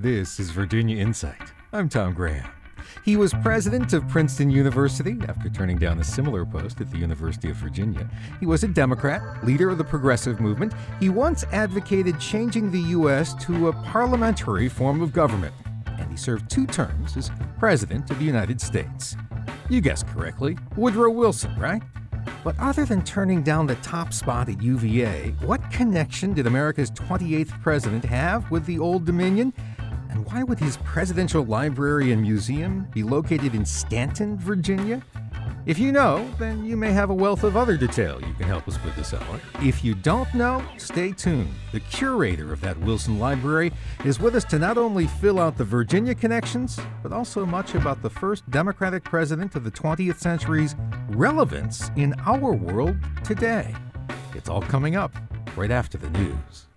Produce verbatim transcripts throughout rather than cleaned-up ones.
This is Virginia Insight. I'm Tom Graham. He was president of Princeton University after turning down a similar post at the University of Virginia. He was a Democrat, leader of the progressive movement. He once advocated changing the U S to a parliamentary form of government, and he served two terms as president of the United States. You guessed correctly, Woodrow Wilson, right? But other than turning down the top spot at U V A, what connection did America's twenty-eighth president have with the Old Dominion? And why would his presidential library and museum be located in Stanton, Virginia? If you know, then you may have a wealth of other detail you can help us with this hour. If you don't know, stay tuned. The curator of that Wilson Library is with us to not only fill out the Virginia connections, but also much about the first Democratic president of the twentieth century's relevance in our world today. It's all coming up right after the news.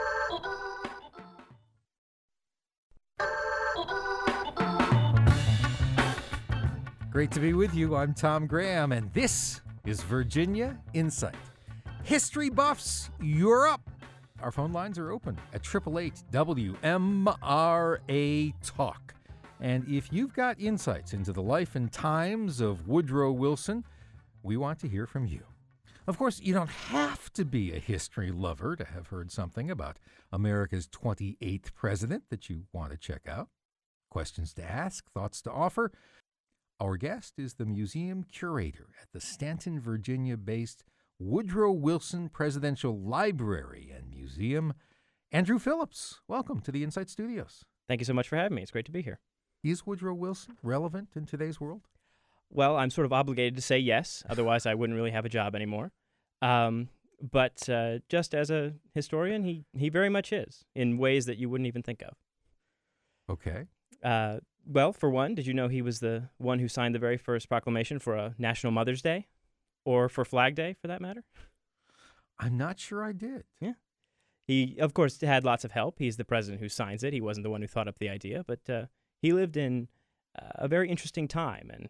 Great to be with you. I'm Tom Graham, and this is Virginia Insight. History buffs, you're up. Our phone lines are open at eight eight eight W M R A Talk. And if you've got insights into the life and times of Woodrow Wilson, we want to hear from you. Of course, you don't have to be a history lover to have heard something about America's twenty-eighth president that you want to check out. Questions to ask, thoughts to offer. Our guest is the museum curator at the Stanton, Virginia-based Woodrow Wilson Presidential Library and Museum, Andrew Phillips. Welcome to the Insight Studios. Thank you so much for having me. It's great to be here. Is Woodrow Wilson relevant in today's world? Well, I'm sort of obligated to say yes. Otherwise, I wouldn't really have a job anymore. Um, but uh, just as a historian, he, he very much is, in ways that you wouldn't even think of. Okay. Uh, well, for one, did you know he was the one who signed the very first proclamation for a National Mother's Day? Or for Flag Day, for that matter? I'm not sure I did. Yeah. He, of course, had lots of help. He's the president who signs it. He wasn't the one who thought up the idea. But uh, he lived in uh, a very interesting time, and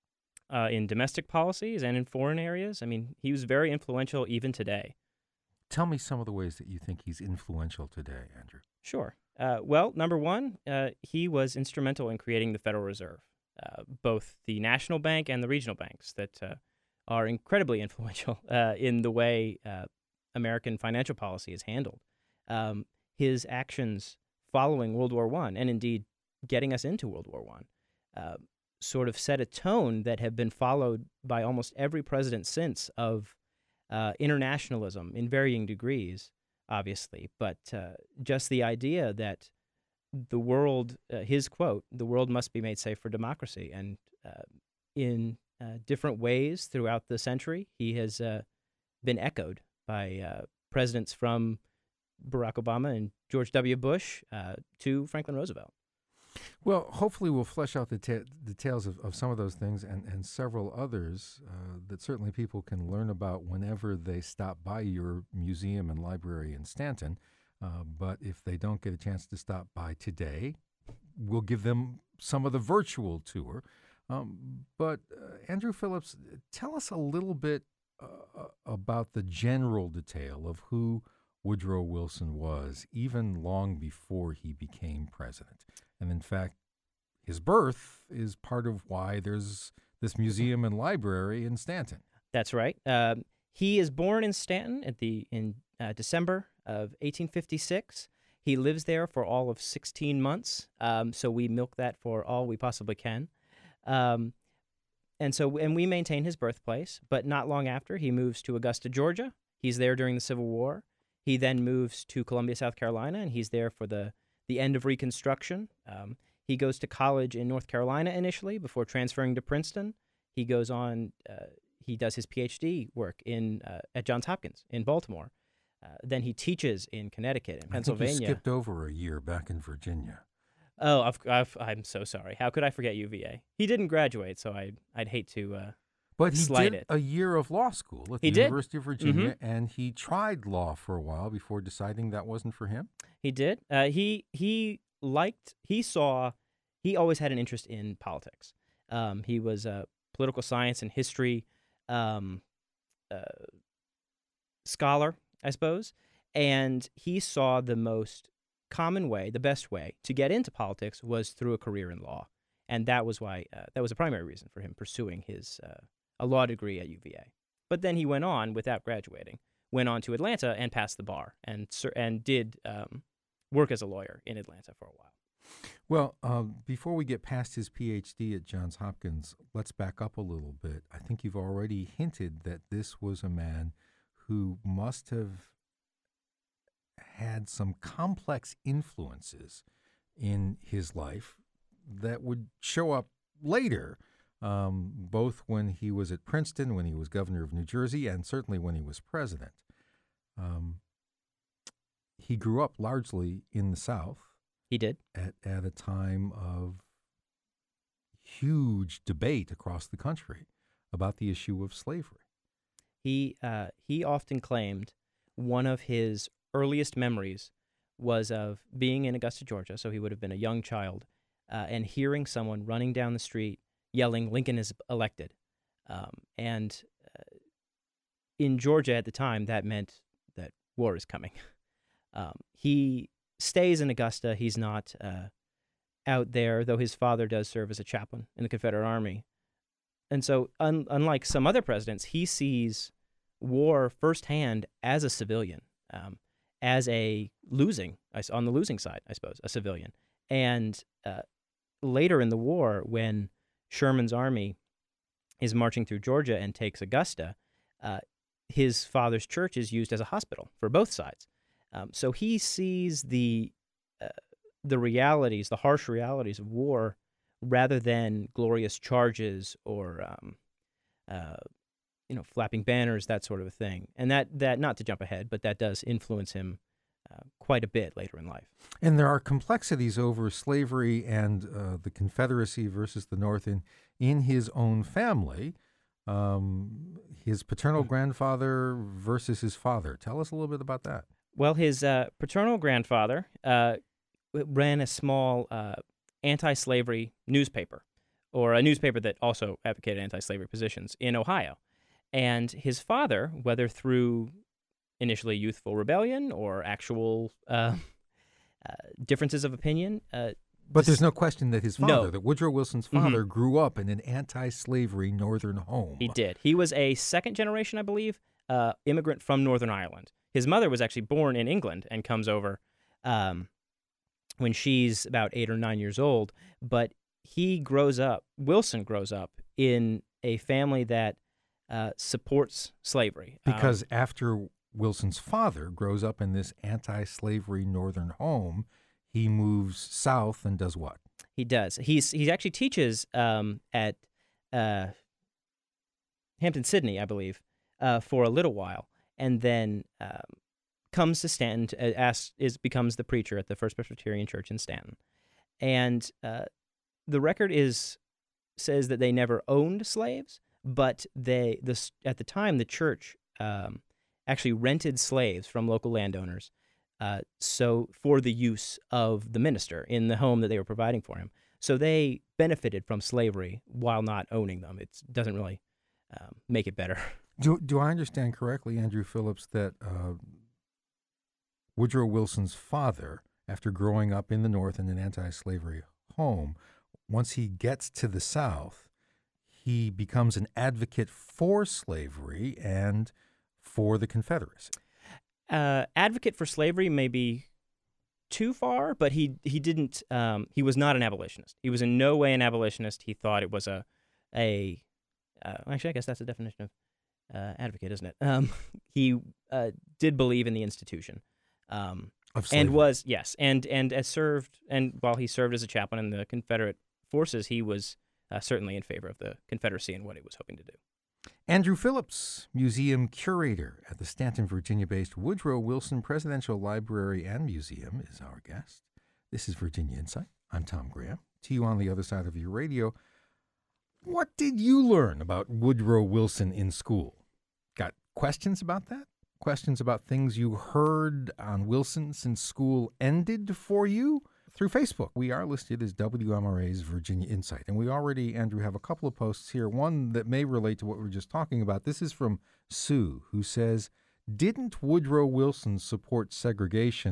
uh, in domestic policies and in foreign areas. I mean, he was very influential even today. Tell me some of the ways that you think he's influential today, Andrew. Sure. Uh, well, number one, uh, he was instrumental in creating the Federal Reserve, uh, both the national bank and the regional banks that uh, are incredibly influential uh, in the way uh, American financial policy is handled. Um, his actions following World War One, and indeed getting us into World War One, uh, sort of set a tone that have been followed by almost every president since of uh, internationalism in varying degrees, obviously, but uh, just the idea that the world, uh, his quote, the world must be made safe for democracy. And uh, in uh, different ways throughout the century, he has uh, been echoed by uh, presidents from Barack Obama and George W. Bush uh, to Franklin Roosevelt. Well, hopefully we'll flesh out the ta- details of, of some of those things and, and several others uh, that certainly people can learn about whenever they stop by your museum and library in Stanton. Uh, but if they don't get a chance to stop by today, we'll give them some of the virtual tour. Um, but uh, Andrew Phillips, tell us a little bit uh, about the general detail of who Woodrow Wilson was, even long before he became president. And in fact, his birth is part of why there's this museum and library in Stanton. That's right. Uh, he is born in Stanton at the in uh, December of eighteen fifty-six. He lives there for all of sixteen months, um, so we milk that for all we possibly can. Um, and so, and we maintain his birthplace, but not long after, he moves to Augusta, Georgia. He's there during the Civil War. He then moves to Columbia, South Carolina, and he's there for the the end of Reconstruction. Um, he goes to college in North Carolina initially before transferring to Princeton. He goes on, uh, he does his P H D work in uh, at Johns Hopkins in Baltimore. Uh, then he teaches in Connecticut and Pennsylvania. I think you skipped over a year back in Virginia. Oh, I've, I've, I'm so sorry. How could I forget U V A? He didn't graduate, so I'd, I'd hate to uh, But he slight did it. a year of law school at He the did. University of Virginia, Mm-hmm. and he tried law for a while before deciding that wasn't for him. He did. Uh, he he liked. He saw. He always had an interest in politics. Um, he was a political science and history um, uh, scholar, I suppose, and he saw the most common way, the best way to get into politics was through a career in law. And that was why, uh, that was a primary reason for him pursuing his, uh, a law degree at U V A. But then he went on, without graduating, went on to Atlanta and passed the bar and, and did um, work as a lawyer in Atlanta for a while. Well, uh, before we get past his P H D at Johns Hopkins, let's back up a little bit. I think you've already hinted that this was a man who must have had some complex influences in his life that would show up later, um, both when he was at Princeton, when he was governor of New Jersey, and certainly when he was president. Um, he grew up largely in the South. He did. At, at a time of huge debate across the country about the issue of slavery. He uh, he often claimed one of his earliest memories was of being in Augusta, Georgia, so he would have been a young child, uh, and hearing someone running down the street yelling, "Lincoln is elected." Um, and uh, in Georgia at the time, that meant that war is coming. Um, he stays in Augusta. He's not uh, out there, though his father does serve as a chaplain in the Confederate Army. And so, un- unlike some other presidents, he sees war firsthand as a civilian, um, as a losing, on the losing side, I suppose, a civilian. And uh, later in the war, when Sherman's army is marching through Georgia and takes Augusta, uh, his father's church is used as a hospital for both sides. Um, so he sees the uh, the realities, the harsh realities of war, rather than glorious charges or um, uh, you know, flapping banners, that sort of a thing. And that that not to jump ahead, but that does influence him uh, quite a bit later in life. And there are complexities over slavery and uh, the Confederacy versus the North in in his own family. Um, his paternal grandfather versus his father. Tell us a little bit about that. Well, his uh, paternal grandfather uh, ran a small uh, anti-slavery newspaper, or a newspaper that also advocated anti-slavery positions in Ohio. And his father, whether through initially youthful rebellion or actual uh, uh, differences of opinion, uh, but dis- there's no question that his father, No. that Woodrow Wilson's father, mm-hmm. grew up in an anti-slavery northern home. He did. He was a second generation, I believe, uh, immigrant from Northern Ireland. His mother was actually born in England and comes over um, when she's about eight or nine years old. But he grows up, Wilson grows up in a family that uh, supports slavery. Because um, after Wilson's father grows up in this anti-slavery northern home, he moves south and does what? He does. He's he actually teaches um, at uh, Hampton-Sydney, I believe, uh, for a little while. And then um, comes to Stanton, uh, asks, is becomes the preacher at the First Presbyterian Church in Stanton. And uh, the record is says that they never owned slaves, but they the at the time the church um, actually rented slaves from local landowners, uh, so for the use of the minister in the home that they were providing for him. So they benefited from slavery while not owning them. It doesn't really um, make it better. Do do I understand correctly, Andrew Phillips, that uh, Woodrow Wilson's father, after growing up in the North in an anti-slavery home, once he gets to the South, he becomes an advocate for slavery and for the Confederacy? Uh, advocate for slavery may be too far, but he he didn't. Um, he was not an abolitionist. He was in no way an abolitionist. He thought it was a a. Uh, actually, I guess that's the definition of uh, advocate, isn't it? Um, he uh, did believe in the institution, um, of slavery. and was yes, and and as served and while he served as a chaplain in the Confederate forces, he was uh, certainly in favor of the Confederacy and what it was hoping to do. Andrew Phillips, museum curator at the Stanton, Virginia-based Woodrow Wilson Presidential Library and Museum, is our guest. This is Virginia Insight. I'm Tom Graham. To you on the other side of your radio. What did you learn about Woodrow Wilson in school? Got questions about that? Questions about things you heard on Wilson since school ended for you? Through Facebook, we are listed as W M R A's Virginia Insight. And we already, Andrew, have a couple of posts here. One that may relate to what we were just talking about. This is from Sue, who says, didn't Woodrow Wilson support segregation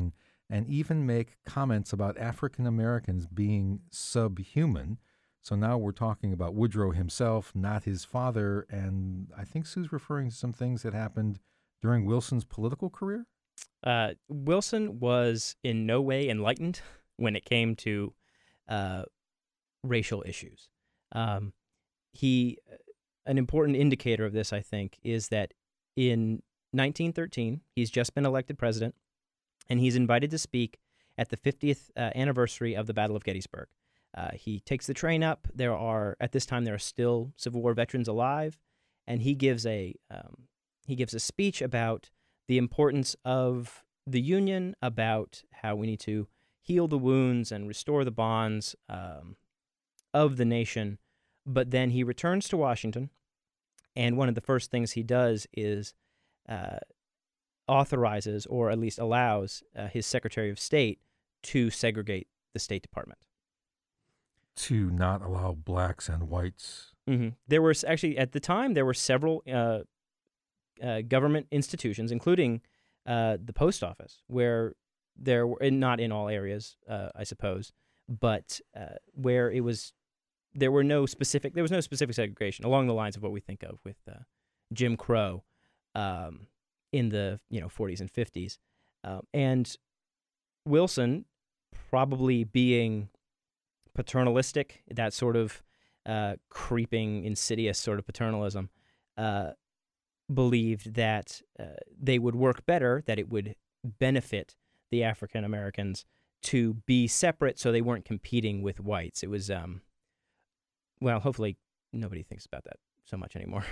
and even make comments about African Americans being subhuman. So now we're talking about Woodrow himself, not his father. And I think Sue's referring to some things that happened during Wilson's political career. Uh, Wilson was in no way enlightened when it came to uh, racial issues. Um, he, an important indicator of this, I think, is that in nineteen thirteen, he's just been elected president, and he's invited to speak at the fiftieth uh, anniversary of the Battle of Gettysburg. Uh, he takes the train up. There are, at this time, there are still Civil War veterans alive, and he gives a um, he gives a speech about the importance of the Union, about how we need to heal the wounds and restore the bonds um, of the nation. But then he returns to Washington, and one of the first things he does is uh, authorizes, or at least allows, uh, his Secretary of State to segregate the State Department. To not allow blacks and whites. Mm-hmm. There were actually, at the time, there were several uh, uh, government institutions, including uh, the post office, where there were, and not in all areas, uh, I suppose, but uh, where it was, there were no specific, there was no specific segregation along the lines of what we think of with uh, Jim Crow um, in the you know forties and fifties, uh, and Wilson, probably being paternalistic, that sort of uh, creeping, insidious sort of paternalism, uh, believed that uh, they would work better, that it would benefit the African Americans to be separate so they weren't competing with whites. It was, um, well, hopefully nobody thinks about that so much anymore.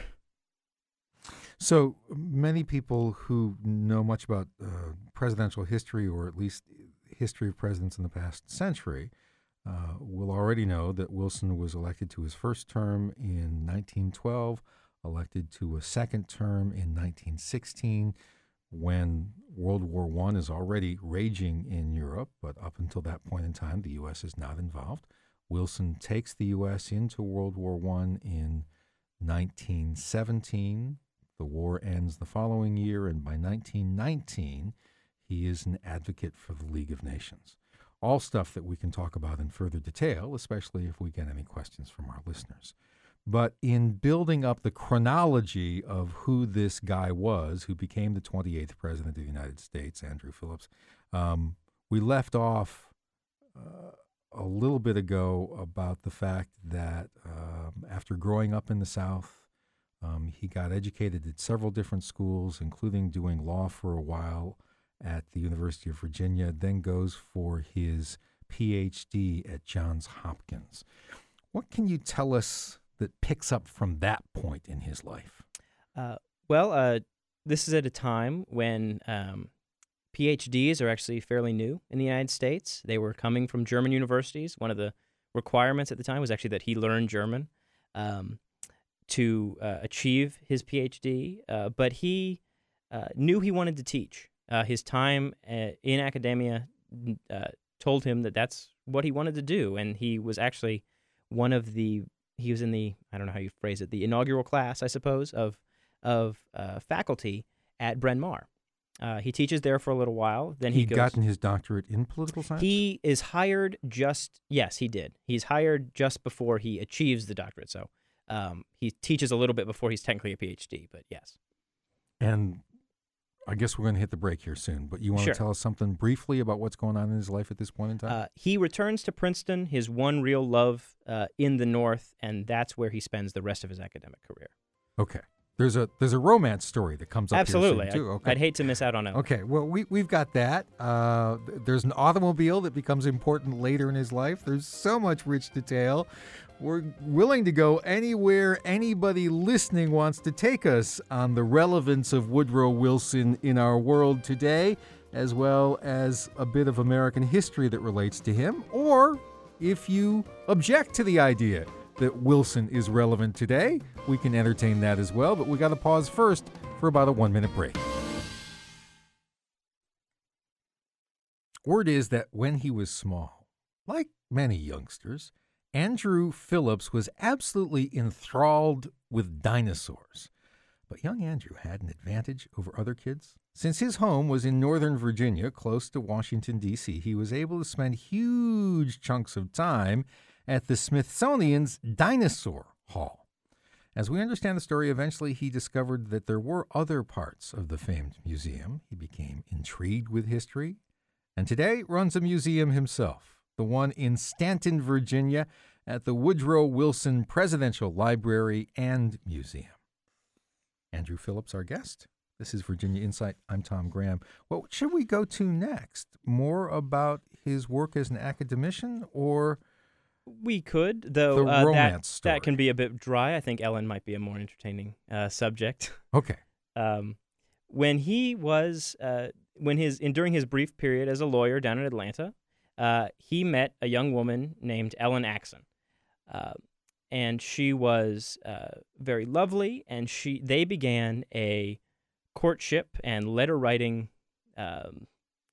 So many people who know much about uh, presidential history, or at least history of presidents in the past century, Uh, will already know that Wilson was elected to his first term in nineteen twelve, elected to a second term in nineteen sixteen, when World War One is already raging in Europe, but up until that point in time, the U S is not involved. Wilson takes the U S into World War One in nineteen seventeen. The war ends the following year, and by nineteen nineteen, he is an advocate for the League of Nations. All stuff that we can talk about in further detail, especially if we get any questions from our listeners. But in building up the chronology of who this guy was, who became the twenty-eighth president of the United States, Andrew Phillips, um, we left off uh, a little bit ago about the fact that um, after growing up in the South, um, he got educated at several different schools, including doing law for a while at the University of Virginia, then goes for his P H D at Johns Hopkins. What can you tell us that picks up from that point in his life? Uh, well, uh, this is at a time when um, P H Ds are actually fairly new in the United States. They were coming from German universities. One of the requirements at the time was actually that he learn German um, to uh, achieve his P H D, uh, but he uh, knew he wanted to teach. Uh, his time uh, in academia uh, told him that that's what he wanted to do, and he was actually one of the, he was in the, I don't know how you phrase it, the inaugural class, I suppose, of of uh, faculty at Bryn Mawr. Uh, he teaches there for a little while. Then he He'd goes, gotten his doctorate in political science? He is hired just, yes, he did. He's hired just before he achieves the doctorate, so um, he teaches a little bit before he's technically a P H D, but yes. And I guess we're going to hit the break here soon, but you want Sure. to tell us something briefly about what's going on in his life at this point in time? Uh, he returns to Princeton, his one real love uh, in the North, and that's where he spends the rest of his academic career. Okay. There's a there's a romance story that comes up Absolutely. here soon, too. I, Okay. I'd hate to miss out on it. Okay, well, we, we've got that. Uh, th- there's an automobile that becomes important later in his life. There's so much rich detail. We're willing to go anywhere anybody listening wants to take us on the relevance of Woodrow Wilson in our world today, as well as a bit of American history that relates to him, or if you object to the idea that Wilson is relevant today, we can entertain that as well, but we got to pause first for about a one-minute break. Word is that when he was small, like many youngsters, Andrew Phillips was absolutely enthralled with dinosaurs. But young Andrew had an advantage over other kids. Since his home was in Northern Virginia, close to Washington, D C, he was able to spend huge chunks of time at the Smithsonian's Dinosaur Hall. As we understand the story, eventually he discovered that there were other parts of the famed museum. He became intrigued with history, and today runs a museum himself, the one in Stanton, Virginia, at the Woodrow Wilson Presidential Library and Museum. Andrew Phillips, our guest. This is Virginia Insight. I'm Tom Graham. What should we go to next? More about his work as an academician, or we could, though the uh, romance that, story? That can be a bit dry. I think Ellen might be a more entertaining uh, subject. Okay. Um, when he was, uh, when his in, during his brief period as a lawyer down in Atlanta, uh, he met a young woman named Ellen Axon. Uh, and she was uh, very lovely, and she they began a courtship and letter writing um,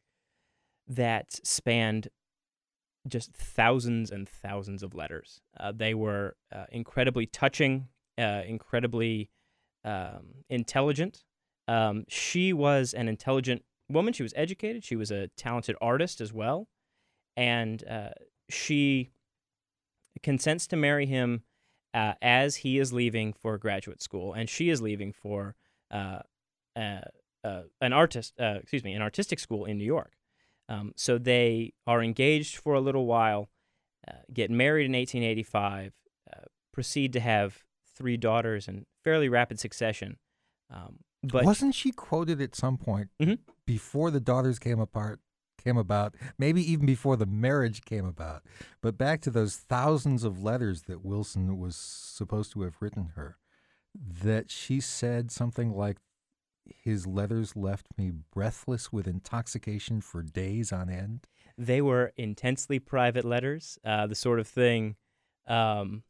that spanned just thousands and thousands of letters. Uh, they were uh, incredibly touching, uh, incredibly um, intelligent. Um, she was an intelligent woman. She was educated. She was a talented artist as well. And uh, she consents to marry him uh, as he is leaving for graduate school, and she is leaving for uh, uh, uh, an artist, uh, excuse me, an artistic school in New York. Um, so they are engaged for a little while, uh, get married in eighteen eighty-five, uh, proceed to have three daughters in fairly rapid succession. Um, but wasn't she quoted at some point mm-hmm. before the daughters came apart? came about, maybe even before the marriage came about. But back to those thousands of letters that Wilson was supposed to have written her, that she said something like, his letters left me breathless with intoxication for days on end. They were intensely private letters, uh, the sort of thing um,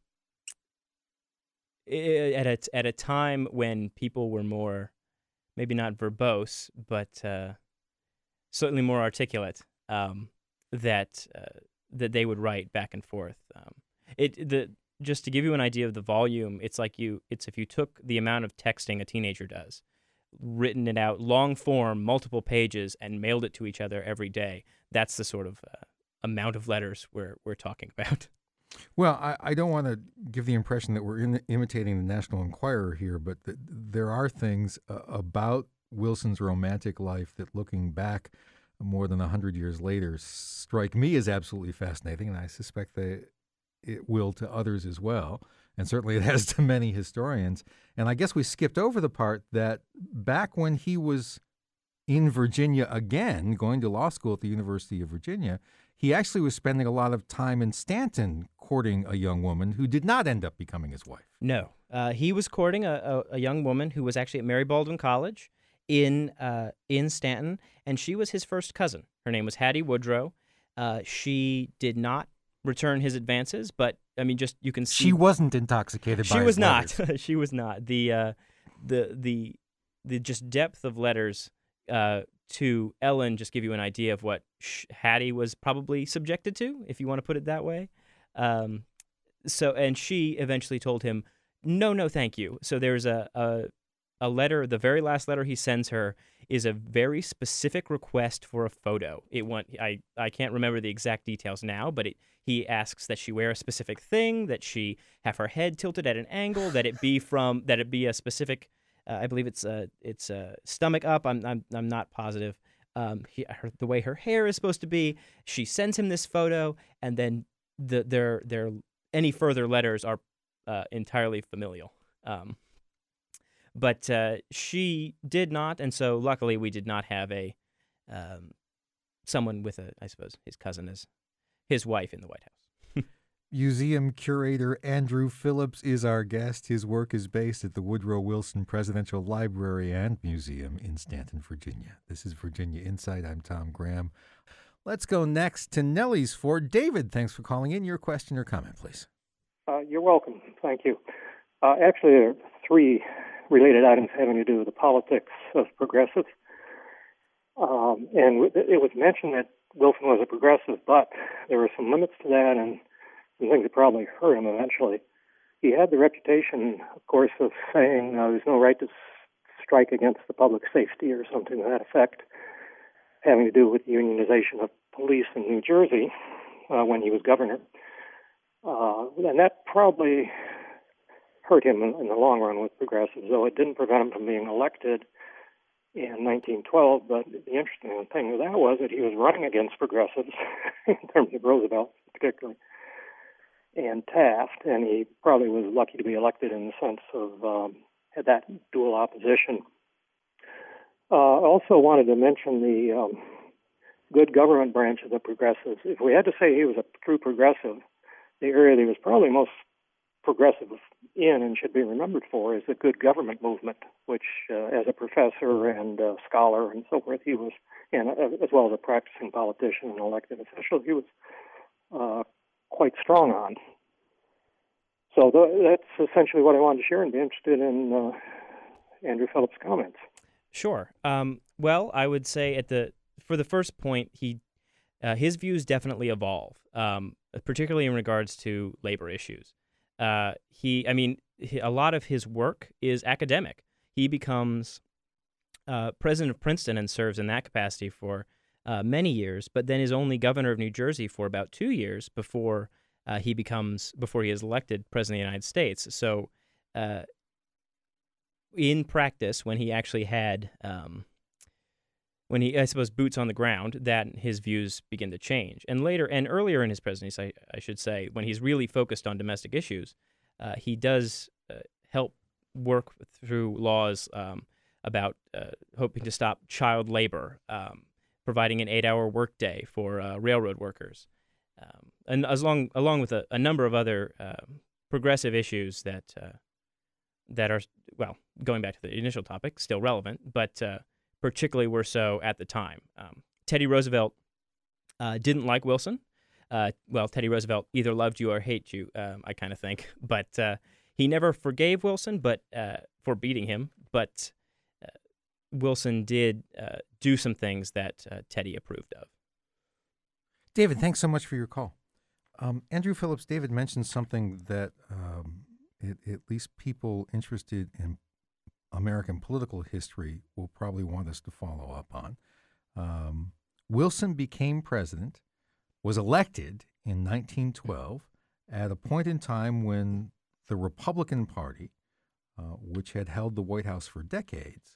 at a, at a time when people were more, maybe not verbose, but uh, certainly more articulate, um, that uh, that they would write back and forth. Um, it the just to give you an idea of the volume, it's like you it's if you took the amount of texting a teenager does, written it out long form, multiple pages, and mailed it to each other every day. That's the sort of uh, amount of letters we're we're talking about. Well, I, I don't want to give the impression that we're in, imitating the National Enquirer here, but th- there are things uh, about Wilson's romantic life that, looking back more than one hundred years later, strike me as absolutely fascinating, and I suspect they, it will to others as well, and certainly it has to many historians. And I guess we skipped over the part that back when he was in Virginia again, going to law school at the University of Virginia, he actually was spending a lot of time in Stanton courting a young woman who did not end up becoming his wife. No. Uh, he was courting a, a, a young woman who was actually at Mary Baldwin College in uh, in Stanton, and she was his first cousin. Her name was Hattie Woodrow. Uh, she did not return his advances, but, I mean, just you can see... She wasn't intoxicated by She his was not. letters. She was not. The, uh, the, the, the just depth of letters uh, to Ellen just give you an idea of what Hattie was probably subjected to, if you want to put it that way. Um, so, and she eventually told him, no, no, thank you. So there's a, a a letter, the very last letter he sends her is a very specific request for a photo. It want, I, I can't remember the exact details now, but it, he asks that she wear a specific thing, that she have her head tilted at an angle, that it be from, that it be a specific, uh, I believe it's a, it's a stomach up. I'm, I'm, I'm not positive. Um, he, her, the way her hair is supposed to be. She sends him this photo, and then the, their, their, any further letters are uh, entirely familial. Um, But uh, she did not, and so luckily we did not have a um, someone with a, I suppose, his cousin as his wife in the White House. Museum curator Andrew Phillips is our guest. His work is based at the Woodrow Wilson Presidential Library and Museum in Stanton, Virginia. This is Virginia Insight. I'm Tom Graham. Let's go next to Nellie's Ford. David, thanks for calling in. Your question or comment, please. Uh, you're welcome. Thank you. Uh, actually, there are three related items having to do with the politics of progressives. Um, and it was mentioned that Wilson was a progressive, but there were some limits to that and some things that probably hurt him eventually. He had the reputation, of course, of saying uh, there's no right to strike against the public safety or something to that effect, having to do with the unionization of police in New Jersey uh, when he was governor. Uh, and that probably hurt him in, in the long run with progressives, though it didn't prevent him from being elected in nineteen twelve. But the interesting thing with that was that he was running against progressives in terms of Roosevelt particularly, and Taft, and he probably was lucky to be elected in the sense of um, had that dual opposition. Uh, I also wanted to mention the um, good government branch of the progressives. If we had to say he was a true progressive, the area that he was probably most progressive in and should be remembered for is the good government movement, which uh, as a professor and uh, scholar and so forth, he was, and uh, as well as a practicing politician and elected official, he was uh, quite strong on. So th- that's essentially what I wanted to share, and be interested in uh, Andrew Phillips' comments. Sure. Um, well, I would say at the for the first point, he uh, his views definitely evolve, um, particularly in regards to labor issues. Uh, he, I mean, he, a lot of his work is academic. He becomes uh, president of Princeton and serves in that capacity for uh, many years, but then is only governor of New Jersey for about two years before uh, he becomes before he is elected president of the United States. So, uh, in practice, when he actually had, um, when he, I suppose, boots on the ground, that his views begin to change. And later, and earlier in his presidency, I, I should say, when he's really focused on domestic issues, uh, he does uh, help work through laws um, about uh, hoping to stop child labor, um, providing an eight-hour workday for uh, railroad workers, um, and as long, along with a, a number of other uh, progressive issues that uh, that are, well, going back to the initial topic, still relevant, but uh, particularly were so at the time. Um, Teddy Roosevelt uh, didn't like Wilson. Uh, well, Teddy Roosevelt either loved you or hated you, um, I kind of think. But uh, he never forgave Wilson but uh, for beating him. But uh, Wilson did uh, do some things that uh, Teddy approved of. David, thanks so much for your call. Um, Andrew Phillips, David mentioned something that um, it, at least people interested in American political history will probably want us to follow up on. Um, Wilson became president, was elected in nineteen twelve at a point in time when the Republican Party, uh, which had held the White House for decades,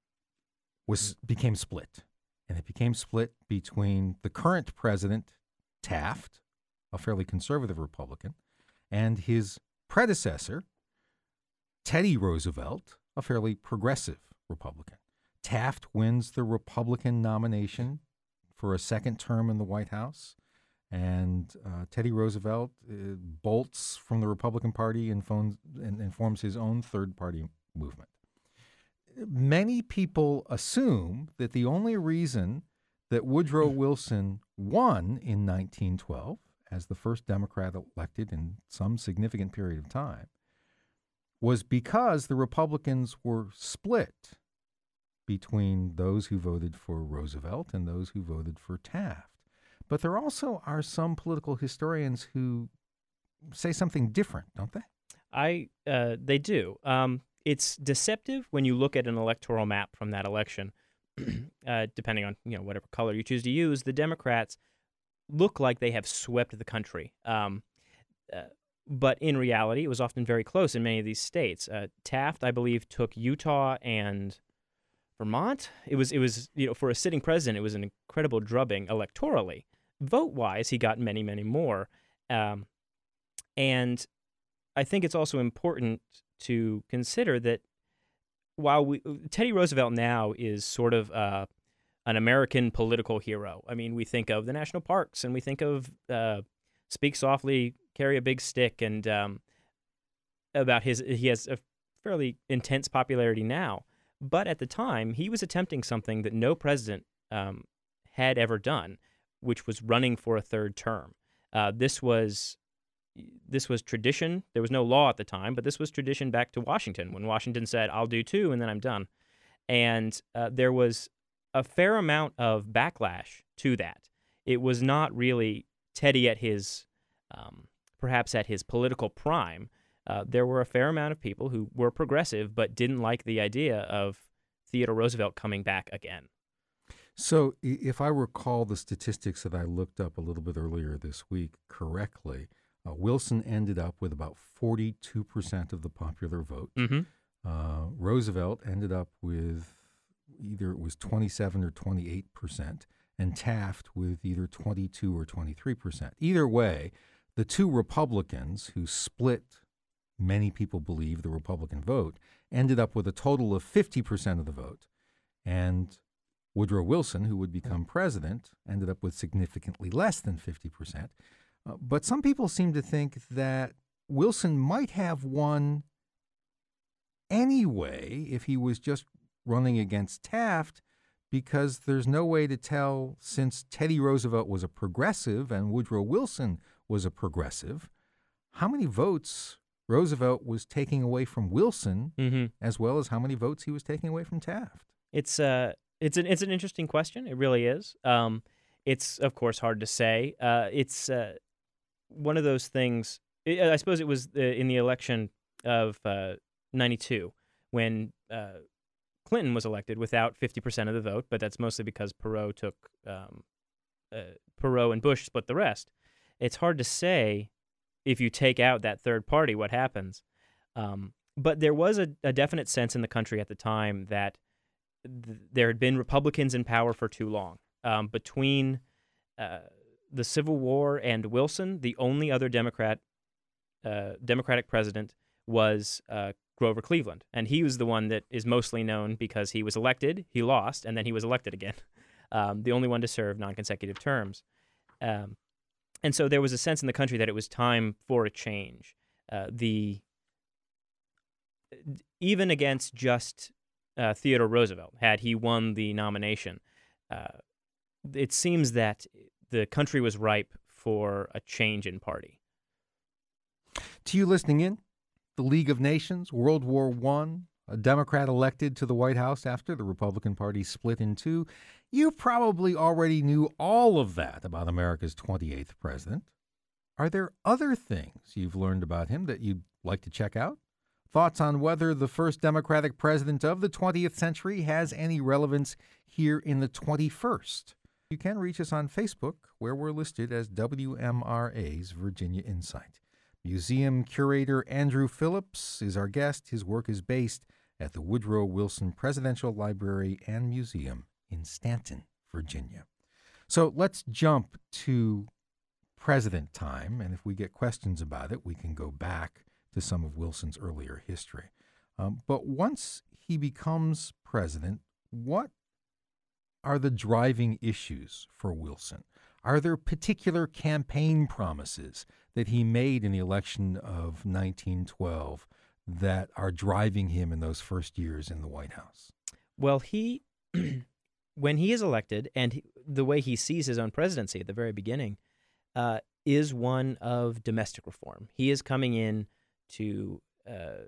was became split. And it became split between the current president, Taft, a fairly conservative Republican, and his predecessor, Teddy Roosevelt, a fairly progressive Republican. Taft wins the Republican nomination for a second term in the White House, and uh, Teddy Roosevelt uh, bolts from the Republican Party and, phones, and, and forms his own third-party movement. Many people assume that the only reason that Woodrow Wilson won in nineteen twelve, as the first Democrat elected in some significant period of time, was because the Republicans were split between those who voted for Roosevelt and those who voted for Taft. But there also are some political historians who say something different, don't they? I uh, they do. Um, it's deceptive when you look at an electoral map from that election. uh, depending on you know whatever color you choose to use, the Democrats look like they have swept the country. Um, uh, But in reality, it was often very close in many of these states. Uh, Taft, I believe, took Utah and Vermont. It was, it was, you know, for a sitting president, it was an incredible drubbing electorally. Vote-wise, he got many, many more. Um, and I think it's also important to consider that while we, Teddy Roosevelt now is sort of uh, an American political hero. I mean, we think of the national parks, and we think of uh, Speak Softly, Carry a Big Stick, and um, about his, he has a fairly intense popularity now. But at the time, he was attempting something that no president um, had ever done, which was running for a third term. Uh, this was this was tradition. There was no law at the time, but this was tradition back to Washington, when Washington said, "I'll do two, and then I'm done." And uh, there was a fair amount of backlash to that. It was not really Teddy at his, um, perhaps at his political prime. Uh, there were a fair amount of people who were progressive but didn't like the idea of Theodore Roosevelt coming back again. So, i- if I recall the statistics that I looked up a little bit earlier this week correctly, uh, Wilson ended up with about forty-two percent of the popular vote. Mm-hmm. Uh, Roosevelt ended up with either it was twenty-seven or twenty-eight percent, and Taft with either twenty-two or twenty-three percent. Either way, the two Republicans who split, many people believe, the Republican vote, ended up with a total of fifty percent of the vote. And Woodrow Wilson, who would become president, ended up with significantly less than fifty percent. Uh, but some people seem to think that Wilson might have won anyway if he was just running against Taft, because there's no way to tell, since Teddy Roosevelt was a progressive and Woodrow Wilson was a progressive, how many votes Roosevelt was taking away from Wilson, Mm-hmm. as well as how many votes he was taking away from Taft. It's uh, it's an it's an interesting question. It really is. Um, it's of course hard to say. Uh, it's uh, one of those things. I I suppose it was the, in the election of uh, ninety-two when uh, Clinton was elected without fifty percent of the vote, but that's mostly because Perot took um, uh, Perot and Bush split the rest. It's hard to say if you take out that third party what happens. Um, but there was a, a definite sense in the country at the time that th- there had been Republicans in power for too long. Um, between uh, the Civil War and Wilson, the only other Democrat uh, Democratic president was uh, Grover Cleveland, and he was the one that is mostly known because he was elected, he lost, and then he was elected again. Um, the only one to serve non-consecutive terms. Um, and so there was a sense in the country that it was time for a change. Uh, the even against just uh, Theodore Roosevelt, had he won the nomination, uh, it seems that the country was ripe for a change in party. To you listening in, the League of Nations, World War One, a Democrat elected to the White House after the Republican Party split in two. You probably already knew all of that about America's twenty-eighth president. Are there other things you've learned about him that you'd like to check out? Thoughts on whether the first Democratic president of the twentieth century has any relevance here in the twenty-first? You can reach us on Facebook, where we're listed as W M R A's Virginia Insight. Museum curator Andrew Phillips is our guest. His work is based at the Woodrow Wilson Presidential Library and Museum in Stanton, Virginia. So let's jump to president time, and if we get questions about it, we can go back to some of Wilson's earlier history. Um, but once he becomes president, what are the driving issues for Wilson? Are there particular campaign promises that he made in the election of nineteen twelve that are driving him in those first years in the White House? Well, he, when he is elected, and he, the way he sees his own presidency at the very beginning, uh, is one of domestic reform. He is coming in to uh,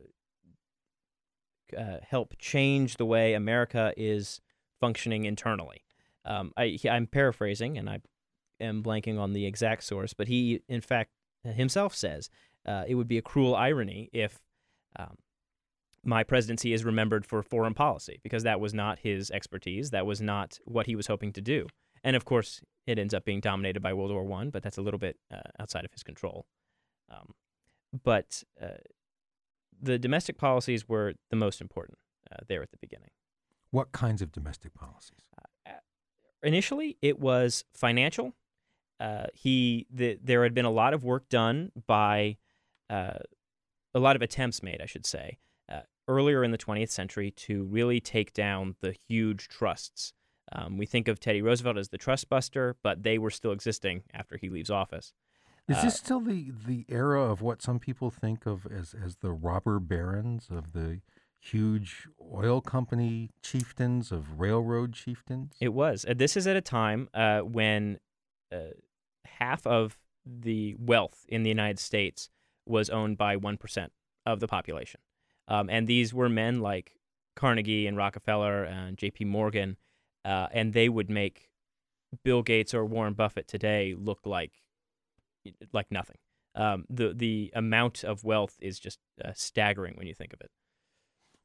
uh, help change the way America is functioning internally. Um, I, he, I'm paraphrasing, and I am blanking on the exact source, but he, in fact, himself says uh, it would be a cruel irony if um, my presidency is remembered for foreign policy, because that was not his expertise. That was not what he was hoping to do. And, of course, it ends up being dominated by World War One, but that's a little bit uh, outside of his control. Um, but uh, the domestic policies were the most important uh, there at the beginning. What kinds of domestic policies? Uh, initially, it was financial. Uh, he the, there had been a lot of work done by uh, a lot of attempts made, I should say, uh, earlier in the twentieth century to really take down the huge trusts. Um, we think of Teddy Roosevelt as the trust buster, but they were still existing after he leaves office. Is Uh, this still the, the era of what some people think of as, as the robber barons, of the huge oil company chieftains, of railroad chieftains? It was. Uh, this is at a time uh, when uh, half of the wealth in the United States was owned by one percent of the population. Um, and these were men like Carnegie and Rockefeller and J P Morgan, uh, and they would make Bill Gates or Warren Buffett today look like like nothing. Um, the the amount of wealth is just uh, staggering when you think of it.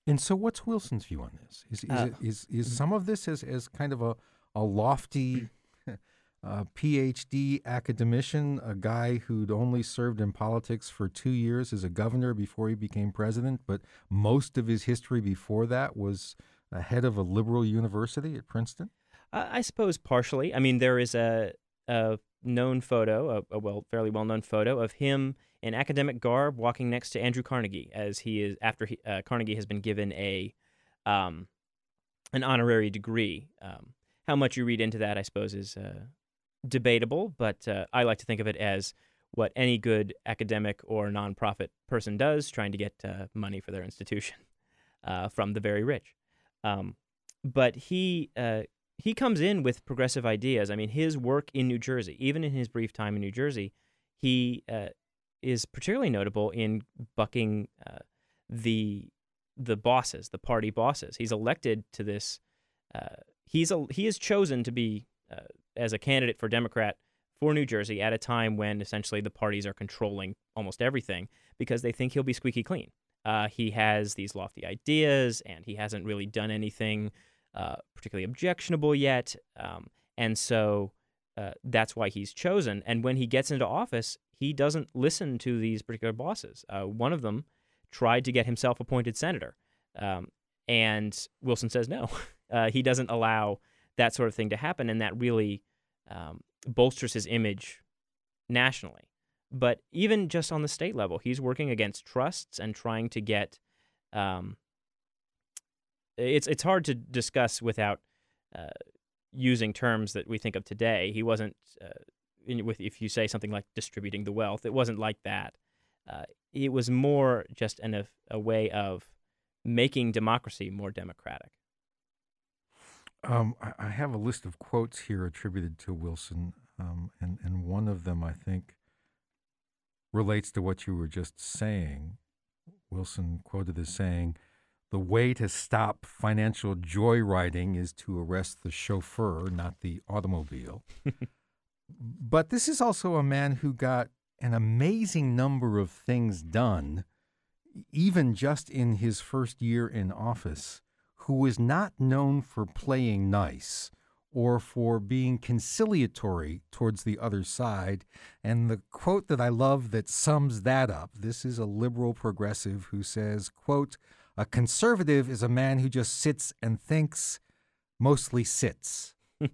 And so what's Wilson's view on this? Is is, Uh, it, is, is some of this as, as kind of a, a lofty uh, P H D academician, a guy who'd only served in politics for two years as a governor before he became president, but most of his history before that was uh, head of a liberal university at Princeton? I I suppose partially. I mean, there is a, a known photo, a, a well, fairly well-known photo of him in academic garb walking next to Andrew Carnegie as he is after he, uh, Carnegie has been given a um, an honorary degree. Um, how much you read into that, I suppose, is uh, debatable, but uh, I like to think of it as what any good academic or nonprofit person does, trying to get uh, money for their institution uh, from the very rich. Um, but he uh, he comes in with progressive ideas. I mean, his work in New Jersey, even in his brief time in New Jersey, he uh, is particularly notable in bucking uh, the the bosses, the party bosses. He's elected to this. Uh, he's a, he is chosen to be uh, as a candidate for Democrat for New Jersey at a time when essentially the parties are controlling almost everything because they think he'll be squeaky clean. Uh, he has these lofty ideas, and he hasn't really done anything uh, particularly objectionable yet. Um, and so uh, that's why he's chosen. And when he gets into office, he doesn't listen to these particular bosses. Uh, one of them tried to get himself appointed senator, um, and Wilson says no. Uh, he doesn't allow that sort of thing to happen, and that really um, bolsters his image nationally. But even just on the state level, he's working against trusts and trying to get. Um, it's it's hard to discuss without uh, using terms that we think of today. He wasn't uh, in, with if you say something like distributing the wealth. It wasn't like that. Uh, it was more just an, a, a way of making democracy more democratic. Um, I, I have a list of quotes here attributed to Wilson, um, and, and one of them, I think, relates to what you were just saying. Wilson quoted as saying, "The way to stop financial joyriding is to arrest the chauffeur, not the automobile." But this is also a man who got an amazing number of things done, even just in his first year in office, who was not known for playing nice or for being conciliatory towards the other side. And the quote that I love that sums that up, this is a liberal progressive who says, quote, "A conservative is a man who just sits and thinks, mostly sits."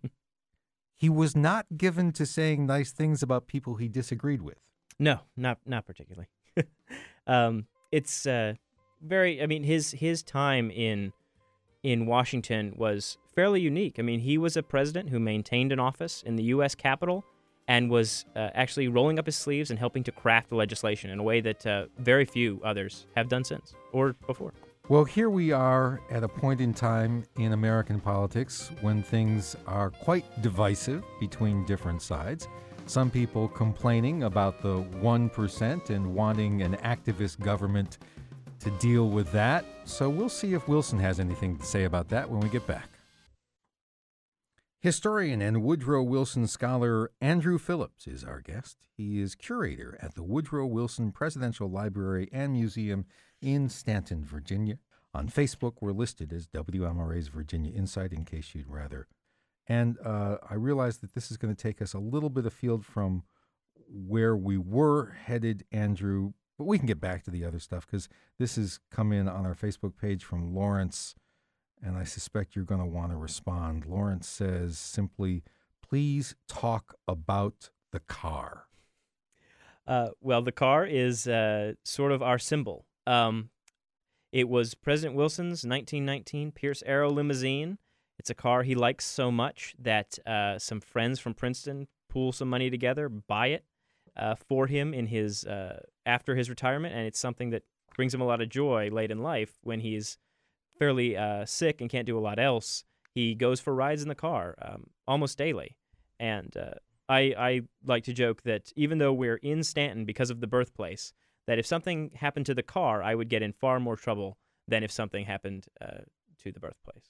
He was not given to saying nice things about people he disagreed with. No, not not particularly. um, it's uh, very. I mean, his his time in in Washington was fairly unique. I mean, he was a president who maintained an office in the U S Capitol and was uh, actually rolling up his sleeves and helping to craft the legislation in a way that uh, very few others have done since or before. Well, here we are at a point in time in American politics when things are quite divisive between different sides. Some people complaining about the one percent and wanting an activist government to deal with that. So we'll see if Wilson has anything to say about that when we get back. Historian and Woodrow Wilson scholar Andrew Phillips is our guest. He is curator at the Woodrow Wilson Presidential Library and Museum in Stanton, Virginia. On Facebook, we're listed as W M R A's Virginia Insight, in case you'd rather. And uh, I realize that this is going to take us a little bit afield from where we were headed, Andrew, but we can get back to the other stuff because this has come in on our Facebook page from Lawrence, and I suspect you're going to want to respond. Lawrence says simply, "Please talk about the car." Uh, well, the car is uh, sort of our symbol. Um, it was President Wilson's nineteen nineteen Pierce Arrow limousine. It's a car he likes so much that uh, some friends from Princeton pool some money together, buy it uh, for him in his uh, after his retirement, and it's something that brings him a lot of joy late in life when he's fairly uh, sick and can't do a lot else. He goes for rides in the car um, almost daily, and uh, I, I like to joke that even though we're in Stanton because of the birthplace, that if something happened to the car, I would get in far more trouble than if something happened uh, to the birthplace.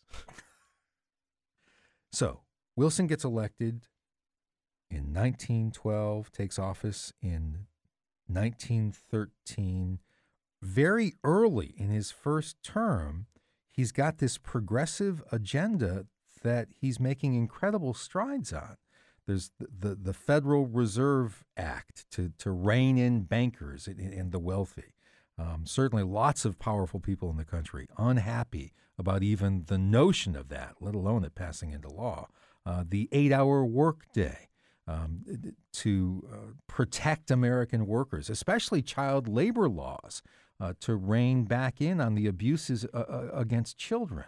So, Wilson gets elected in nineteen twelve, takes office in nineteen thirteen. Very early in his first term, he's got this progressive agenda that he's making incredible strides on. There's the, the, the Federal Reserve Act to, to rein in bankers and, and the wealthy. Um, certainly lots of powerful people in the country unhappy about even the notion of that, let alone it passing into law. Uh, the eight-hour workday um, to uh, protect American workers, especially child labor laws, uh, to rein back in on the abuses uh, uh, against children.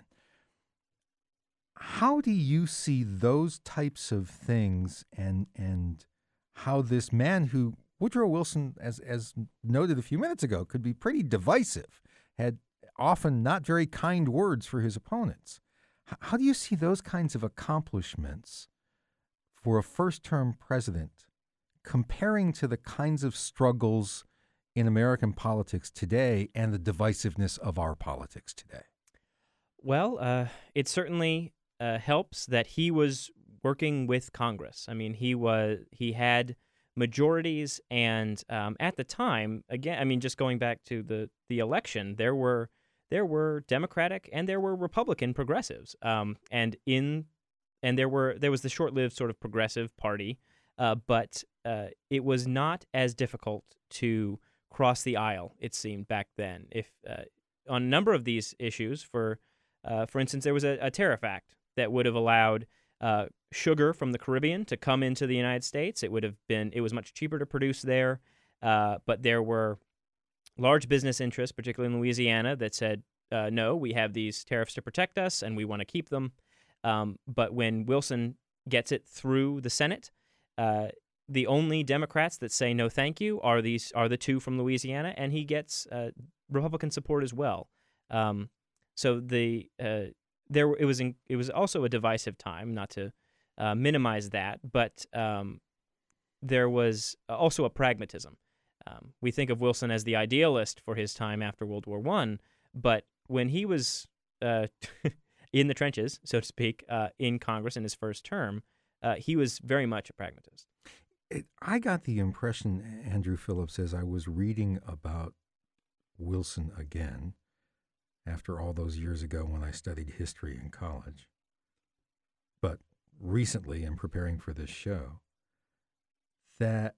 How do you see those types of things, and and how this man who Woodrow Wilson, as as noted a few minutes ago, could be pretty divisive, had often not very kind words for his opponents. H- how do you see those kinds of accomplishments for a first-term president comparing to the kinds of struggles in American politics today and the divisiveness of our politics today? Well, uh, it certainly uh, helps that he was working with Congress. I mean, he was he had majorities, and um, at the time, again, I mean, just going back to the the election, there were there were Democratic and there were Republican progressives, um, and in and there were there was the short-lived sort of Progressive Party, uh, but uh, it was not as difficult to cross the aisle, it seemed back then. If uh, on a number of these issues, for uh, for instance, there was a, a tariff act that would have allowed uh, sugar from the Caribbean to come into the United States. It would have been it was much cheaper to produce there, uh, but there were large business interests, particularly in Louisiana, that said, uh, no, we have these tariffs to protect us, and we want to keep them. Um, but when Wilson gets it through the Senate, uh, the only Democrats that say no thank you are these are the two from Louisiana, and he gets uh, Republican support as well. Um, so the uh, there it was in, it was also a divisive time, not to uh, minimize that, but um, there was also a pragmatism. Um, we think of Wilson as the idealist for his time after World War One, but when he was uh, in the trenches, so to speak, uh, in Congress in his first term, uh, he was very much a pragmatist. It, I got the impression, Andrew Phillips, as I was reading about Wilson again, after all those years ago when I studied history in college, but recently in preparing for this show, that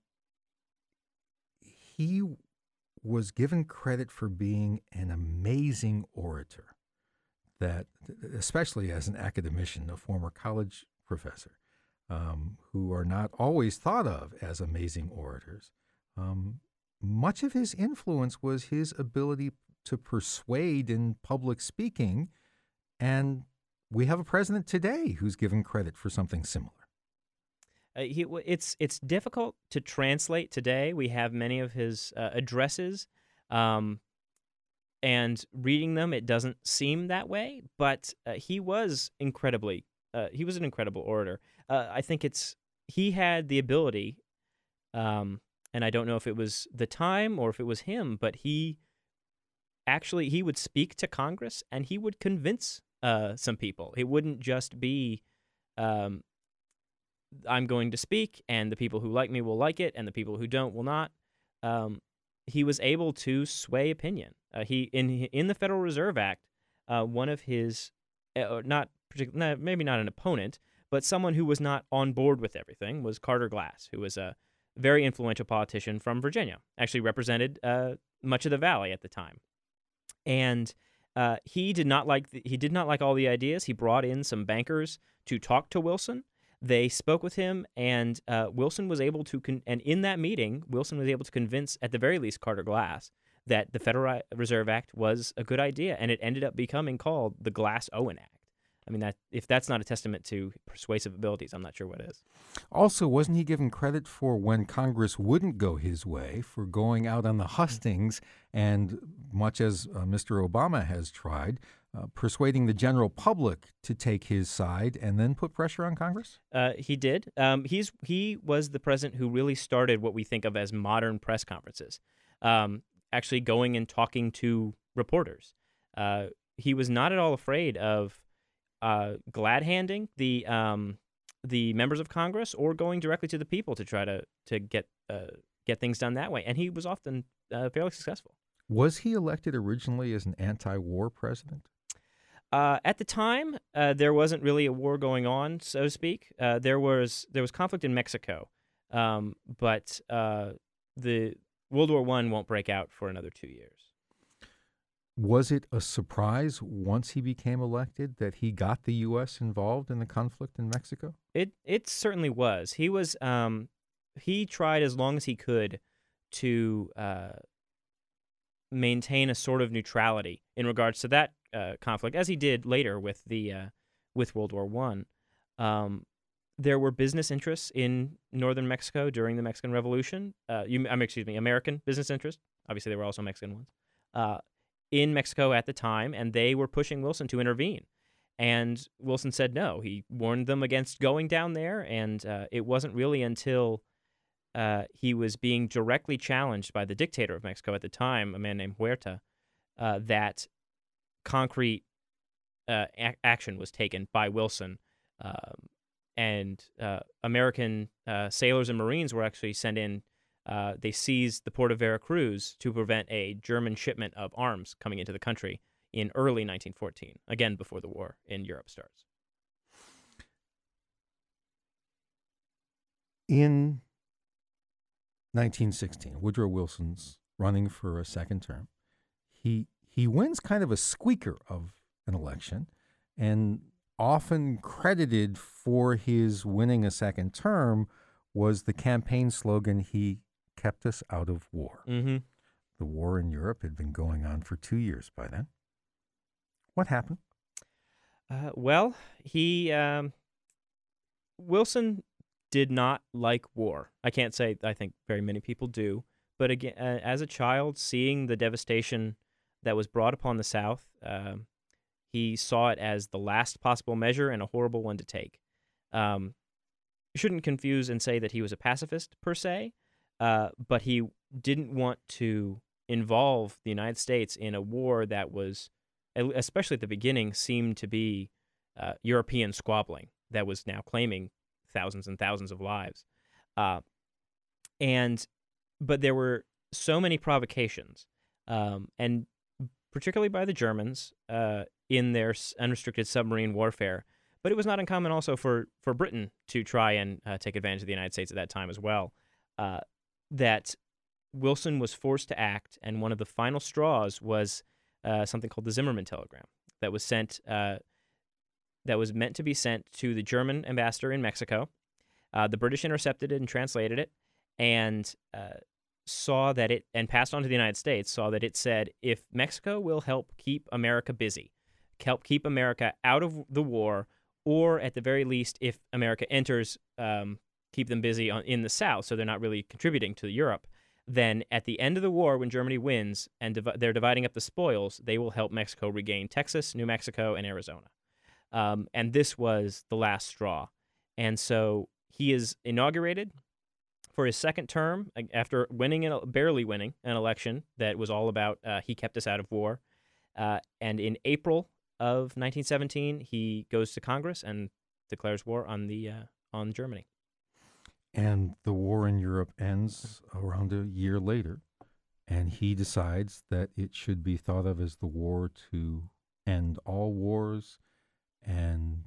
he was given credit for being an amazing orator, that especially as an academician, a former college professor, um, who are not always thought of as amazing orators, um, much of his influence was his ability to persuade in public speaking, and we have a president today who's given credit for something similar. Uh, he, it's it's difficult to translate today. We have many of his uh, addresses, um, and reading them, it doesn't seem that way. But uh, he was incredibly, uh, he was an incredible orator. Uh, I think it's he had the ability, um, and I don't know if it was the time or if it was him, but he actually he would speak to Congress and he would convince uh, some people. It wouldn't just be. Um, I'm going to speak, and the people who like me will like it, and the people who don't will not. Um, he was able to sway opinion. Uh, he in in the Federal Reserve Act, uh, one of his, uh, not particular, maybe not an opponent, but someone who was not on board with everything was Carter Glass, who was a very influential politician from Virginia. Actually, represented uh, much of the Valley at the time, and uh, he did not like the, he did not like all the ideas. He brought in some bankers to talk to Wilson. They spoke with him, and uh, Wilson was able to, con- and in that meeting, Wilson was able to convince, at the very least, Carter Glass that the Federal Reserve Act was a good idea, and it ended up becoming called the Glass-Owen Act. I mean, that if that's not a testament to persuasive abilities, I'm not sure what is. Also, wasn't he given credit for when Congress wouldn't go his way, for going out on the hustings and, much as uh, Mister Obama has tried, uh, persuading the general public to take his side and then put pressure on Congress? Uh, he did. Um, he's he was the president who really started what we think of as modern press conferences, um, actually going and talking to reporters. Uh, he was not at all afraid of uh, glad-handing the um, the members of Congress or going directly to the people to try to to get uh, get things done that way. And he was often uh, fairly successful. Was he elected originally as an anti-war president? Uh, at the time, uh, there wasn't really a war going on, so to speak. Uh, there was there was conflict in Mexico, um, but uh, the World War One won't break out for another two years. Was it a surprise once he became elected that he got the U S involved in the conflict in Mexico? It it certainly was. He was um, he tried as long as he could to uh, maintain a sort of neutrality in regards to that uh, conflict, as he did later with the uh, with World War One. Um, there were business interests in northern Mexico during the Mexican Revolution. Uh, you, um, excuse me, American business interests. Obviously, there were also Mexican ones uh, in Mexico at the time, and they were pushing Wilson to intervene. And Wilson said no. He warned them against going down there, and uh, it wasn't really until uh, he was being directly challenged by the dictator of Mexico at the time, a man named Huerta, uh, that concrete uh, a- action was taken by Wilson. Um, and uh, American uh, sailors and Marines were actually sent in. Uh, they seized the port of Veracruz to prevent a German shipment of arms coming into the country in early nineteen fourteen, again before the war in Europe starts. In nineteen sixteen, Woodrow Wilson's running for a second term. He he wins kind of a squeaker of an election, and often credited for his winning a second term was the campaign slogan, "He kept us out of war." Mm-hmm. The war in Europe had been going on for two years by then. What happened? Uh, well, he um, Wilson did not like war. I can't say I think very many people do, but again, uh, as a child, seeing the devastation that was brought upon the South, uh, he saw it as the last possible measure and a horrible one to take. Um, you shouldn't confuse and say that he was a pacifist per se, uh, but he didn't want to involve the United States in a war that was, especially at the beginning, seemed to be uh, European squabbling that was now claiming thousands and thousands of lives. Uh, and but there were so many provocations, um, and particularly by the Germans uh, in their unrestricted submarine warfare. But it was not uncommon also for, for Britain to try and uh, take advantage of the United States at that time as well. Uh, that Wilson was forced to act, and one of the final straws was uh, something called the Zimmerman telegram that was sent, uh, that was meant to be sent to the German ambassador in Mexico. Uh, the British intercepted it and translated it, and uh, saw that it, and passed on to the United States, saw that it said, if Mexico will help keep America busy, help keep America out of the war, or at the very least, if America enters, um, keep them busy on, in the South, so they're not really contributing to Europe, then at the end of the war, when Germany wins and div- they're dividing up the spoils, they will help Mexico regain Texas, New Mexico, and Arizona. Um, and this was the last straw. And so he is inaugurated for his second term after winning, an, barely winning an election that was all about uh, he kept us out of war. Uh, and in April of nineteen seventeen, he goes to Congress and declares war on the uh, on Germany. And the war in Europe ends around a year later, and he decides that it should be thought of as the war to end all wars, and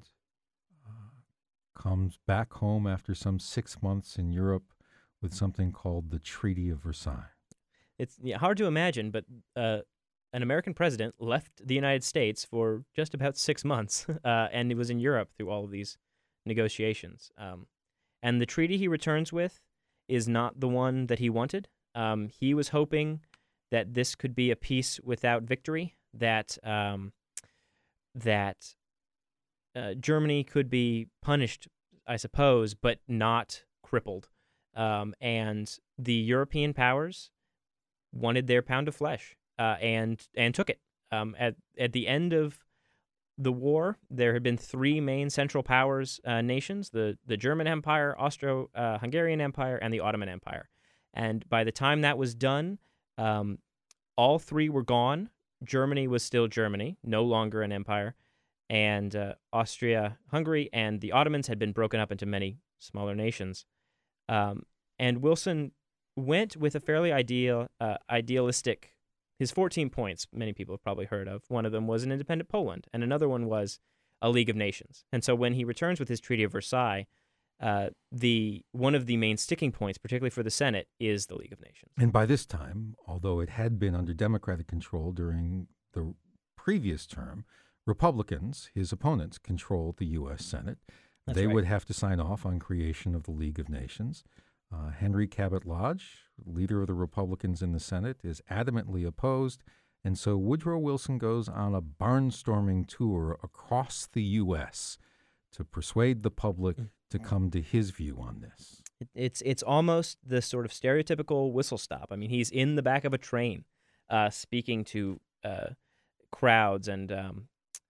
uh, comes back home after some six months in Europe with something called the Treaty of Versailles. It's yeah, hard to imagine, but uh, an American president left the United States for just about six months, uh, and he was in Europe through all of these negotiations. Um, And the treaty he returns with is not the one that he wanted. Um, he was hoping that this could be a peace without victory, that um, that uh, Germany could be punished, I suppose, but not crippled. Um, and the European powers wanted their pound of flesh uh, and and took it. Um, at at the end of the war, there had been three main Central Powers uh, nations, the, the German Empire, Austro-Hungarian uh, Empire, and the Ottoman Empire. And by the time that was done, um, all three were gone. Germany was still Germany, no longer an empire. And uh, Austria-Hungary and the Ottomans had been broken up into many smaller nations. Um, and Wilson went with a fairly ideal, uh, idealistic his fourteen points, many people have probably heard of. One of them was an independent Poland, and another one was a League of Nations. And so when he returns with his Treaty of Versailles, uh, the one of the main sticking points, particularly for the Senate, is the League of Nations. And by this time, although it had been under Democratic control during the previous term, Republicans, his opponents, controlled the U S Senate. That's they right. would have to sign off on creation of the League of Nations. Uh, Henry Cabot Lodge, leader of the Republicans in the Senate, is adamantly opposed. And so Woodrow Wilson goes on a barnstorming tour across the U S to persuade the public to come to his view on this. It, it's it's almost the sort of stereotypical whistle stop. I mean, he's in the back of a train uh, speaking to uh, crowds, and um,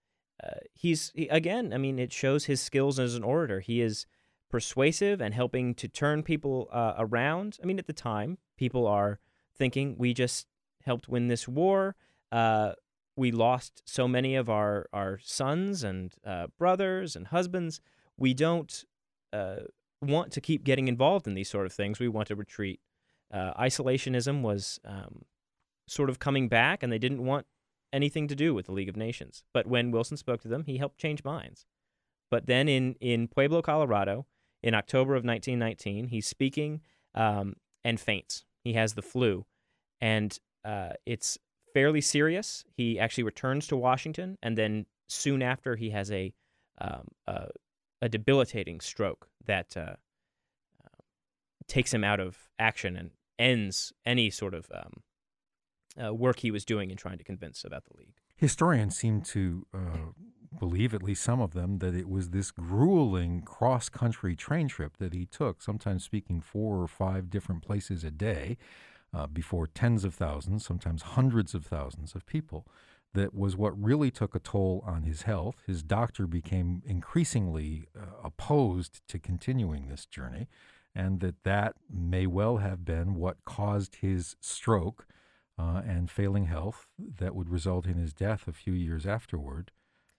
uh, he's, he, again, I mean, it shows his skills as an orator. He is persuasive and helping to turn people uh, around. I mean, at the time, people are thinking, we just helped win this war. Uh, we lost so many of our, our sons and uh, brothers and husbands. We don't uh, want to keep getting involved in these sort of things. We want to retreat. Uh, isolationism was um, sort of coming back, and they didn't want anything to do with the League of Nations. But when Wilson spoke to them, he helped change minds. But then in, in Pueblo, Colorado, in October of nineteen nineteen, he's speaking um, and faints. He has the flu, and uh, it's fairly serious. He actually returns to Washington, and then soon after, he has a um, a, a debilitating stroke that uh, uh, takes him out of action and ends any sort of um, uh, work he was doing in trying to convince about the League. Historians seem to uh, believe, at least some of them, that it was this grueling cross-country train trip that he took, sometimes speaking four or five different places a day, uh, before tens of thousands, sometimes hundreds of thousands of people, that was what really took a toll on his health. His doctor became increasingly uh, opposed to continuing this journey, and that that may well have been what caused his stroke uh, and failing health that would result in his death a few years afterward.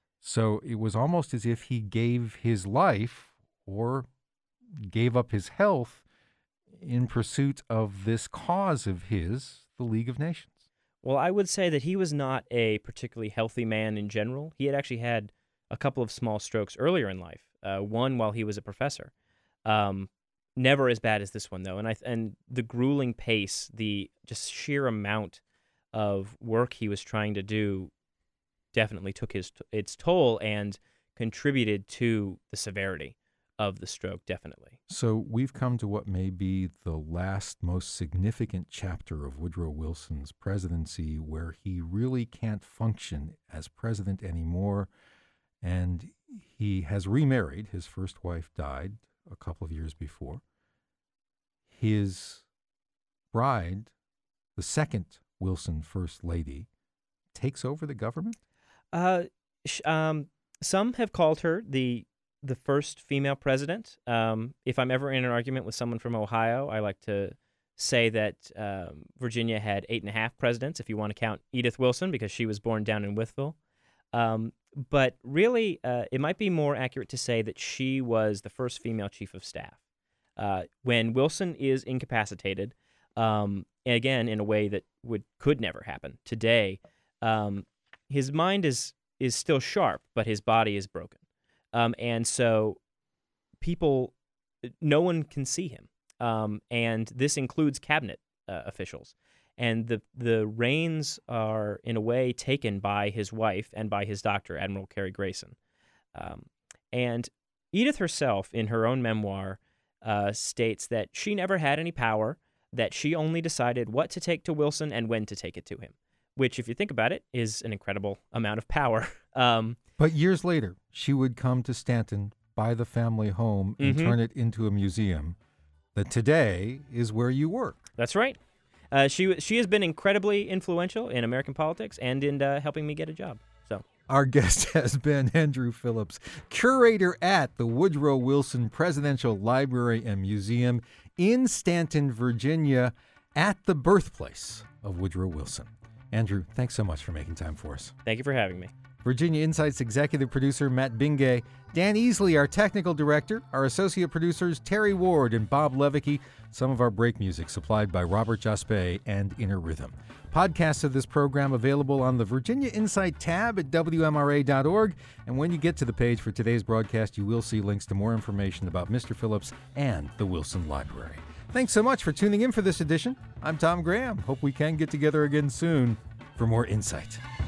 So it was almost as if he gave his life or gave up his health in pursuit of this cause of his, the League of Nations. Well, I would say that he was not a particularly healthy man in general. He had actually had a couple of small strokes earlier in life, uh, one while he was a professor. Um, never as bad as this one, though. And I and the grueling pace, the just sheer amount of work he was trying to do definitely took his its toll and contributed to the severity of the stroke, definitely. So we've come to what may be the last most significant chapter of Woodrow Wilson's presidency, where he really can't function as president anymore, and he has remarried. His first wife died a couple of years before. His bride, the second Wilson First Lady, takes over the government? Uh, sh- um, some have called her the the first female president. Um, if I'm ever in an argument with someone from Ohio, I like to say that um, Virginia had eight and a half presidents, if you want to count Edith Wilson, because she was born down in Wytheville. Um, but really, uh, it might be more accurate to say that she was the first female chief of staff. Uh, when Wilson is incapacitated, um, again, in a way that would could never happen today, um, his mind is is still sharp, but his body is broken. Um, and so people, no one can see him. Um, and this includes cabinet uh, officials. And the, the reins are, in a way, taken by his wife and by his doctor, Admiral Cary Grayson. Um, and Edith herself, in her own memoir, uh, states that she never had any power, that she only decided what to take to Wilson and when to take it to him, which, if you think about it, is an incredible amount of power. Um, But years later, she would come to Stanton, buy the family home, and Mhm. turn it into a museum that today is where you work. That's right. Uh, she she has been incredibly influential in American politics and in uh, helping me get a job. So Our guest has been Andrew Phillips, curator at the Woodrow Wilson Presidential Library and Museum in Stanton, Virginia, at the birthplace of Woodrow Wilson. Andrew, thanks so much for making time for us. thank you for having me. Virginia Insight's executive producer, Matt Bingay. Dan Easley, our technical director. Our associate producers, Terry Ward and Bob Levicki. Some of our break music supplied by Robert Jaspe and Inner Rhythm. Podcasts of this program available on the Virginia Insight tab at W M R A dot org. And when you get to the page for today's broadcast, you will see links to more information about Mister Phillips and the Wilson Library. Thanks so much for tuning in for this edition. I'm Tom Graham. Hope we can get together again soon for more Insight.